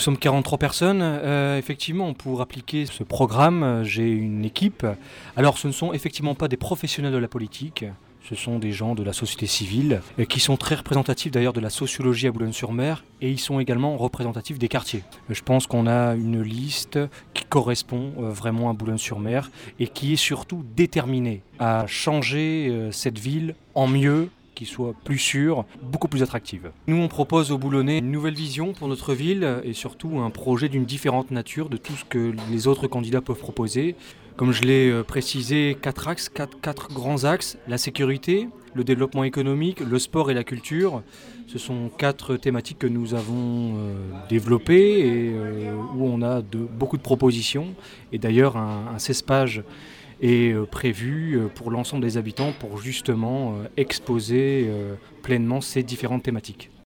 Nous sommes 43 personnes. Effectivement, pour appliquer ce programme, j'ai une équipe. Alors, ce ne sont effectivement pas des professionnels de la politique. Ce sont des gens de la société civile qui sont très représentatifs d'ailleurs de la sociologie à Boulogne-sur-Mer et ils sont également représentatifs des quartiers. Je pense qu'on a une liste qui correspond vraiment à Boulogne-sur-Mer et qui est surtout déterminée à changer cette ville en mieux, qui soit plus sûre, beaucoup plus attractive. Nous, on propose aux Boulonnais une nouvelle vision pour notre ville et surtout un projet d'une différente nature de tout ce que les autres candidats peuvent proposer. Comme je l'ai précisé, 4 axes, 4 grands axes, la sécurité, le développement économique, le sport et la culture. Ce sont 4 thématiques que nous avons développées et où on a beaucoup de propositions. Et d'ailleurs, un CESPAGE est prévu pour l'ensemble des habitants pour justement exposer pleinement ces différentes thématiques.